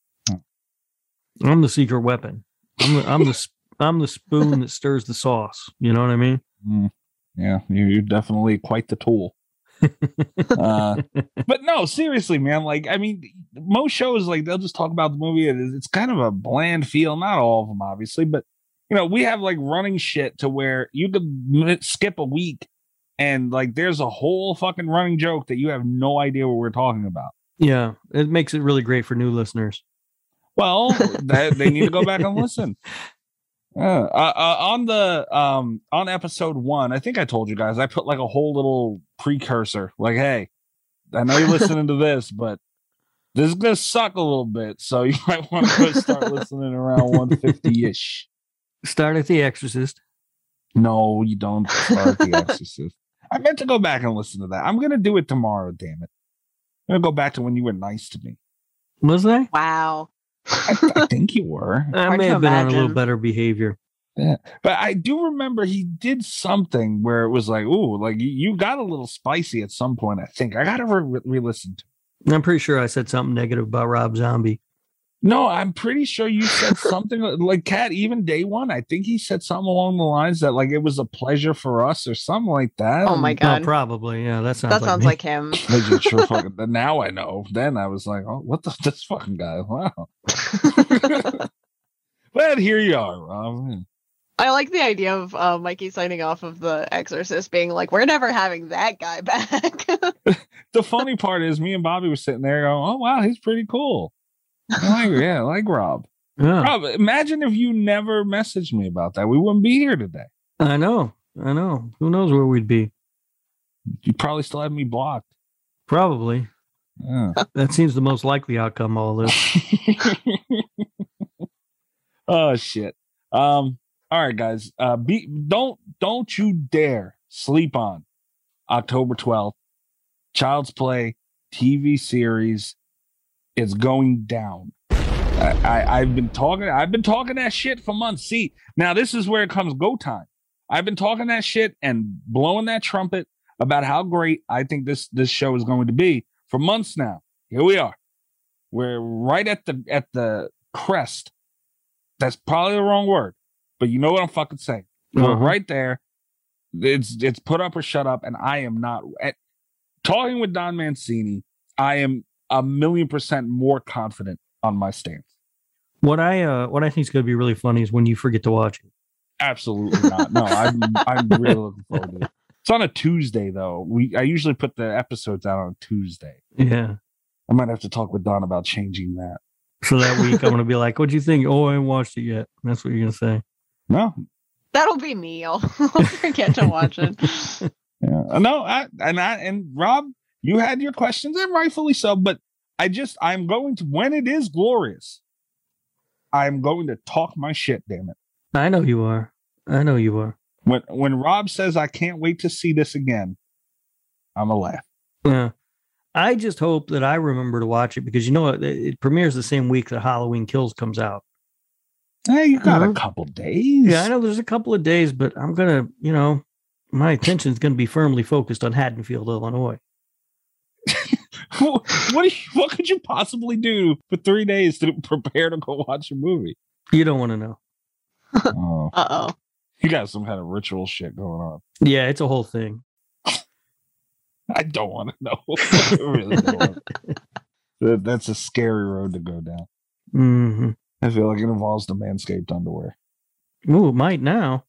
I'm the secret weapon. I'm the, I'm the sp- I'm the spoon that stirs the sauce. You know what I mean? Mm, yeah, you- you're definitely quite the tool. uh, but no, seriously, man. Like, I mean, most shows, like, they'll just talk about the movie. It is- It's kind of a bland feel. Not all of them, obviously, but you know, we have like running shit to where you could m- skip a week and like there's a whole fucking running joke that you have no idea what we're talking about. Yeah, it makes it really great for new listeners. Well, that, they need to go back and listen. Yeah. Uh, uh, on the um on episode one, I think I told you guys I put like a whole little precursor. Like, hey, I know you're listening to this, but this is gonna suck a little bit, so you might want to go start listening around one fifty ish. Start at The Exorcist. No, you don't start The Exorcist. I meant to go back and listen to that. I'm gonna do it tomorrow. Damn it! I'm gonna go back to when you were nice to me. Was I? Wow. I, I think you were. I Hard may to have been on a little imagine. better behavior. Yeah, but I do remember he did something where it was like, "Ooh, like you, you got a little spicy at some point." I think I got to re- re-listen to. I'm pretty sure I said something negative about Rob Zombie. No, I'm pretty sure you said something like Cat. Even day one, I think he said something along the lines that like it was a pleasure for us or something like that. Oh my god. Oh, probably. Yeah, that sounds That like sounds me. like him. Like, you sure fucking, now I know. Then I was like, "Oh, what the this fucking guy?" Wow. But here you are, Rob. I like the idea of uh, Mikey signing off of The Exorcist being like, we're never having that guy back. The funny part is me and Bobby were sitting there going, oh, wow, he's pretty cool. I like, yeah, I like Rob. Yeah. Rob, imagine if you never messaged me about that. We wouldn't be here today. I know. I know. Who knows where we'd be? You probably still have me blocked. Probably. Yeah. That seems the most likely outcome of all this. Oh, shit. Um, all right, guys. Uh, be don't don't you dare sleep on October twelfth. Child's Play T V series is going down. I, I, I've been talking. I've been talking that shit for months. See, now this is where it comes go time. I've been talking that shit and blowing that trumpet about how great I think this this show is going to be for months now. Here we are. We're right at the at the crest. That's probably the wrong word, but you know what I'm fucking saying. Uh-huh. We're right there. It's it's put up or shut up, and I am not. At, talking with Don Mancini, I am a million percent more confident on my stance. What I uh, what I think is going to be really funny is when you forget to watch it. Absolutely not. No, I'm I'm really looking forward to it. It's on a Tuesday though. We I usually put the episodes out on Tuesday. Yeah. I might have to talk with Don about changing that. So that week I'm going to be like, "What'd you think?" "Oh, I haven't watched it yet." That's what you're going to say. No. That'll be me. I'll, I'll forget to watch it. Yeah. No, I, and I and Rob, you had your questions, and rightfully so. But I just I'm going to when it is glorious, I'm going to talk my shit. Damn it! I know you are. I know you are. When when Rob says I can't wait to see this again, I'm a laugh. Yeah. I just hope that I remember to watch it because you know it, it premieres the same week that Halloween Kills comes out. Hey, you got uh-huh. a couple days. Yeah, I know there's a couple of days, but I'm gonna, you know, my attention is gonna be firmly focused on Haddonfield, Illinois. what what, you, what could you possibly do for three days to prepare to go watch a movie? You don't want to know. Oh. Uh oh. You got some kind of ritual shit going on. Yeah, it's a whole thing. I don't want to know. I really don't want to. That's a scary road to go down. Mm-hmm. I feel like it involves the Manscaped underwear. Ooh, it might now.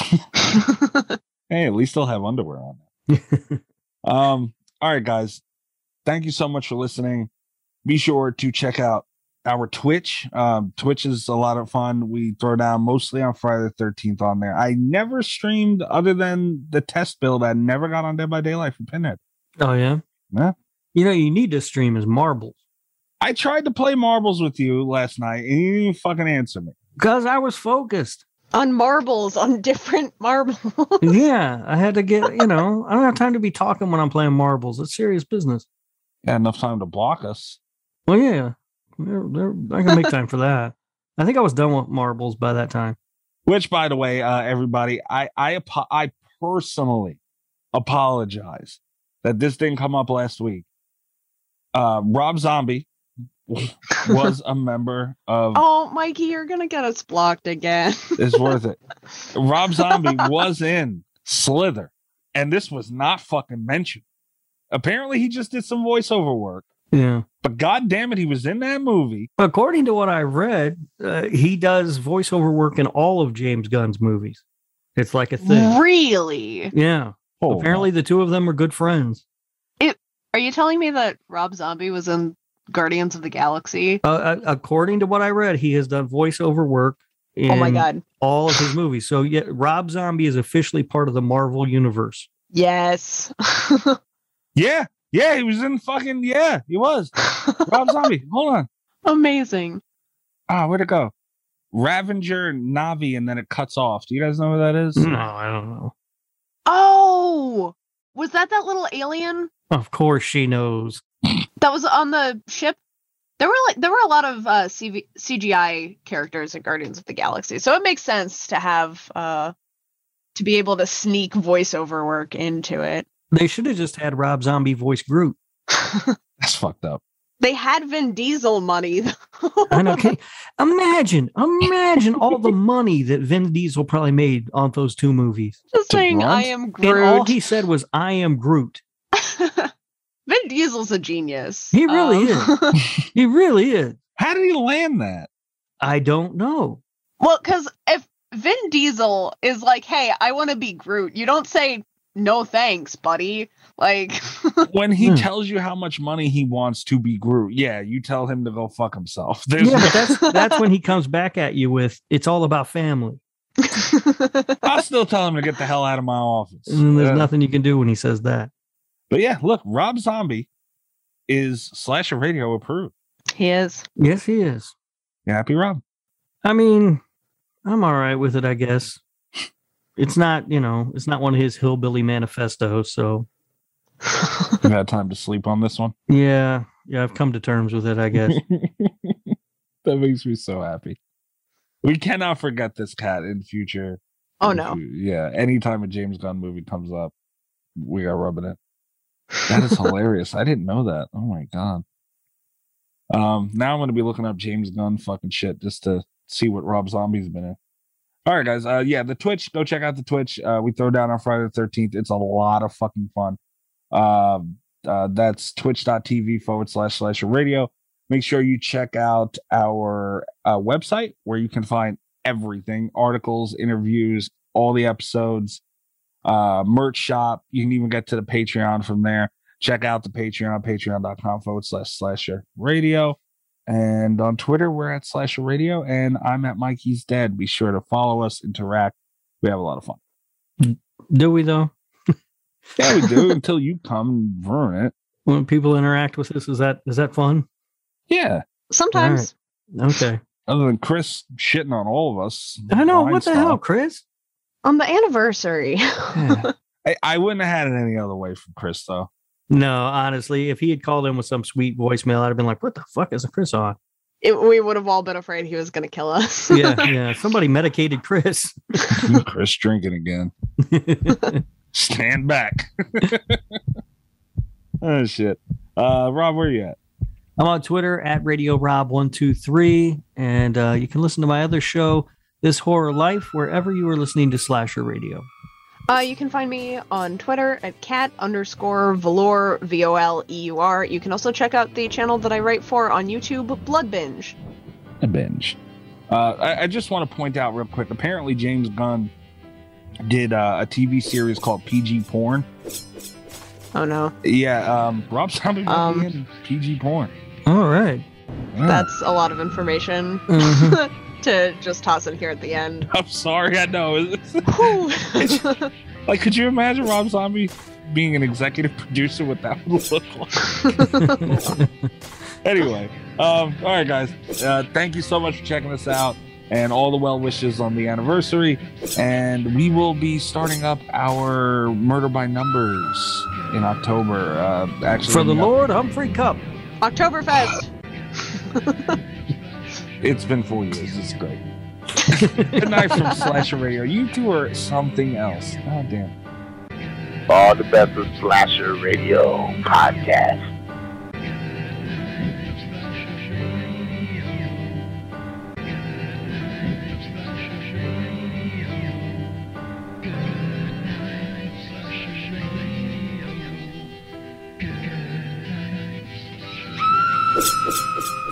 Hey, at least they'll have underwear on it. um, all right, guys. Thank you so much for listening. Be sure to check out our Twitch. Um, Twitch is a lot of fun. We throw down mostly on Friday the thirteenth on there. I never streamed other than the test build. I never got on Dead by Daylight for Pinhead. Oh, yeah? Yeah. You know, you need to stream as Marbles. I tried to play marbles with you last night, and you didn't even fucking answer me. Because I was focused. On marbles, on different marbles. Yeah, I had to get, you know, I don't have time to be talking when I'm playing marbles. It's serious business. Yeah, enough time to block us. Well, yeah. They're, they're, I can make time for that. I think I was done with marbles by that time. Which, by the way, uh, everybody, I, I, I personally apologize that this didn't come up last week. Uh, Rob Zombie was a member of. Oh, Mikey, you're gonna get us blocked again. It's worth it. Rob Zombie was in Slither, and this was not fucking mentioned. Apparently, he just did some voiceover work. Yeah, but god damn it, he was in that movie. According to what I read, uh, he does voiceover work in all of James Gunn's movies. It's like a thing. Really? Yeah. Oh, apparently, the two of them are good friends. It. Are you telling me that Rob Zombie was in Guardians of the Galaxy? Uh, according to what I read, he has done voiceover work in oh my God. all of his movies. So, yeah, Rob Zombie is officially part of the Marvel universe. Yes. Yeah. Yeah, he was in fucking, yeah, he was. Rob Zombie. Hold on. Amazing. Ah, where'd it go? Ravager Navi, and then it cuts off. Do you guys know who that is? No, I don't know. Oh, was that that little alien? Of course she knows. That was on the ship. There were like there were a lot of uh, C V- C G I characters in Guardians of the Galaxy, so it makes sense to have uh, to be able to sneak voiceover work into it. They should have just had Rob Zombie voice Groot. That's fucked up. They had Vin Diesel money. I know. Okay. Imagine, imagine all the money that Vin Diesel probably made on those two movies. Just saying, I am Groot. And all he said was, "I am Groot." Vin Diesel's a genius. He really um, is. He really is. How did he land that? I don't know. Well, because if Vin Diesel is like, hey, I want to be Groot. You don't say, no thanks, buddy. Like, when he hmm. tells you how much money he wants to be Groot, yeah, you tell him to go fuck himself. There's yeah, but that's that's when he comes back at you with, it's all about family. I'll still tell him to get the hell out of my office. And there's yeah. nothing you can do when he says that. But yeah, look, Rob Zombie is Slasher Radio approved. He is. Yes, he is. You happy, Rob? I mean, I'm all right with it, I guess. It's not, you know, it's not one of his hillbilly manifestos, so. You've had time to sleep on this one? Yeah. Yeah, I've come to terms with it, I guess. That makes me so happy. We cannot forget this cat in future. Oh, no. Yeah, anytime a James Gunn movie comes up, we are rubbing it. That is hilarious. I didn't know that. Oh, my God. Um, now I'm going to be looking up James Gunn fucking shit just to see what Rob Zombie's been in. All right, guys. Uh, yeah, the Twitch. Go check out the Twitch. Uh, we throw down on Friday the thirteenth. It's a lot of fucking fun. Uh, uh, that's twitch.tv forward slash slasher radio. Make sure you check out our uh, website where you can find everything, articles, interviews, all the episodes, uh, merch shop. You can even get to the Patreon from there. Check out the Patreon, patreon.com forward slash slasher radio. And on Twitter, we're at Slasher Radio, and I'm at Mikey's Dead. Be sure to follow us, interact. We have a lot of fun. Do we, though? Yeah, we do, until you come and ruin it. When people interact with us, is that is that fun? Yeah. Sometimes. Right. Okay. Other than Chris shitting on all of us. I know. What the hell, Chris? On the anniversary. Yeah. I, I wouldn't have had it any other way from Chris, though. No, honestly, if he had called in with some sweet voicemail, I'd have been like, what the fuck is a Chris on? It, we would have all been afraid he was going to kill us. yeah, yeah. Somebody medicated Chris. Chris drinking again. Stand back. Oh, shit. Uh, Rob, where you at? I'm on Twitter at Radio Rob one two three, and uh, you can listen to my other show, This Horror Life, wherever you are listening to Slasher Radio. Uh, you can find me on Twitter at cat underscore velour, V O L E U R. You can also check out the channel that I write for on YouTube, Blood Binge. A binge. Uh, I, I just want to point out real quick. Apparently, James Gunn did uh, a T V series called P G Porn. Oh, no. Yeah, um, Rob Zombie um, in P G Porn. All right. Yeah. That's a lot of information. Mm-hmm. To just toss it here at the end. I'm sorry, I know. Like, could you imagine Rob Zombie being an executive producer? What that would look like? Anyway, um, all right, guys. Uh, thank you so much for checking us out and all the well wishes on the anniversary. And we will be starting up our Murder by Numbers in October. Uh, actually, for the Lord Humphrey Cup, Oktoberfest. It's been four years. It's great. Good night from Slasher Radio. You two are something else. Oh, damn. All the best of Slasher Radio podcast. You